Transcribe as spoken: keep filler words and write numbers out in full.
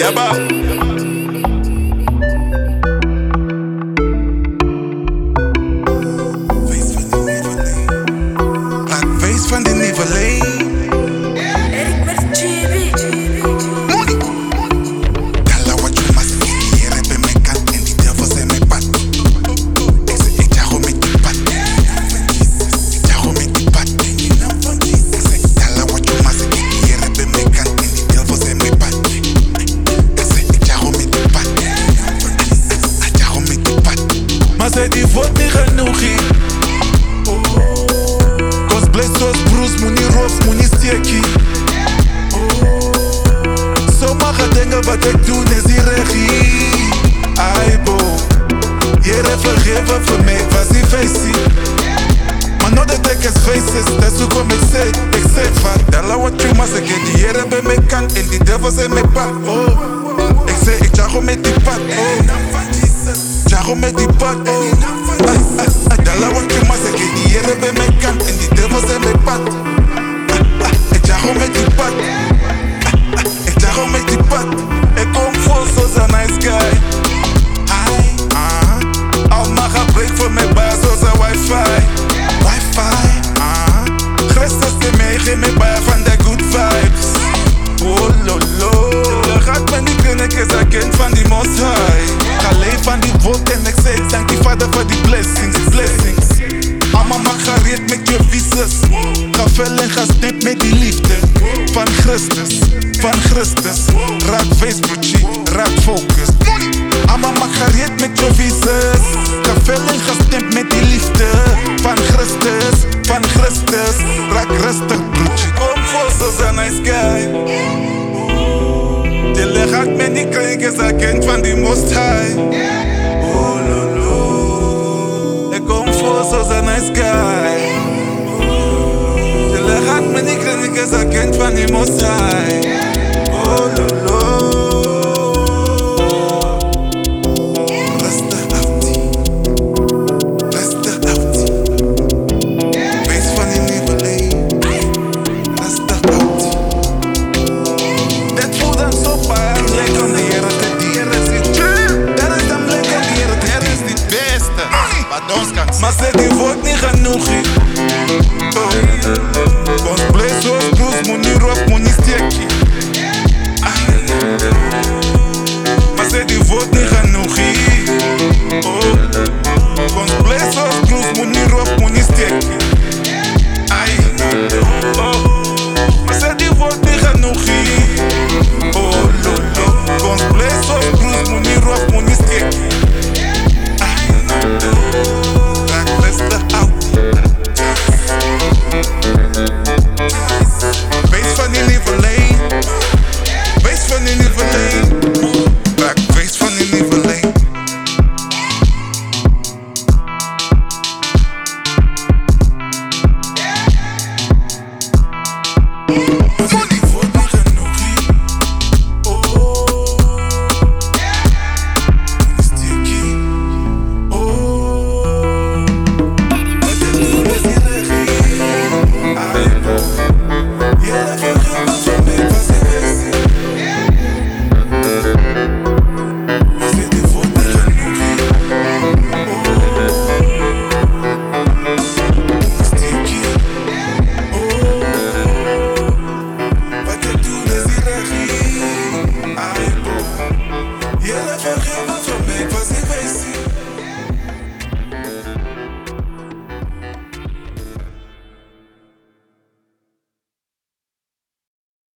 Yabba. Wees van de Nivelee. Eric met G B. Money. Kala wat je mas ik hier heb in mijn kant en die devils in mijn pad. Ik zeg ik jago met die pad. Ik jago met die pad. Ik zeg kala wat je mas ik hier heb in mijn kant en die devils in mijn pad. Ik zeg ik jago met die pad. Ik jago met die pad. Maar zij die wordt niet genoeg hier. Blessos Bruce, moenie roof, moenie steekie. Sommige dingen wat ik doe is die regie. Aibo, Jere vergeven voor mij, ik was die feestie. Maar nou dat ik is faces, dat is hoe kom ik zeg. Ik zeg van, dala wat je mas, ik heb die Jere bij mijn kant en die devils in mijn pad. Oh, ik zeg ik jago met die pad. Oh, jago met die pad. Oh, dala wat je mas, ik heb die Jere bij mijn kant en die devils in mijn pad. Ik jago met die pad. Ik jago met die pad. Ik kom vol zoals een nice guy. Hi, uh-huh. Al mag gebruik voor mijn baas zoals een wifi. Wifi, uh-huh. Christus in mij, geef mij bij van de good vibes. Oh lolo, je gaat me niet kunnen, ik is een kind van die most high. Ga leven van die wolk en ik zeg dank die vader voor die blessings, blessings. Mama mag gereed met je visus. Ga fel en ga snip met die liefde van Christus, van Christus. Raak Facebookje, raak focus. Mama mag gereed met je visus. Ga fel en ga snip met die liefde van Christus, van Christus. Raak rustig broertje. Kom voor zoals een nice guy. Je gaat me niet krijgen, is een kind van die most high. Oh lolo, ik kom voor zoals een nice guy. Je gaat me niet krijgen, is een kind van die most high.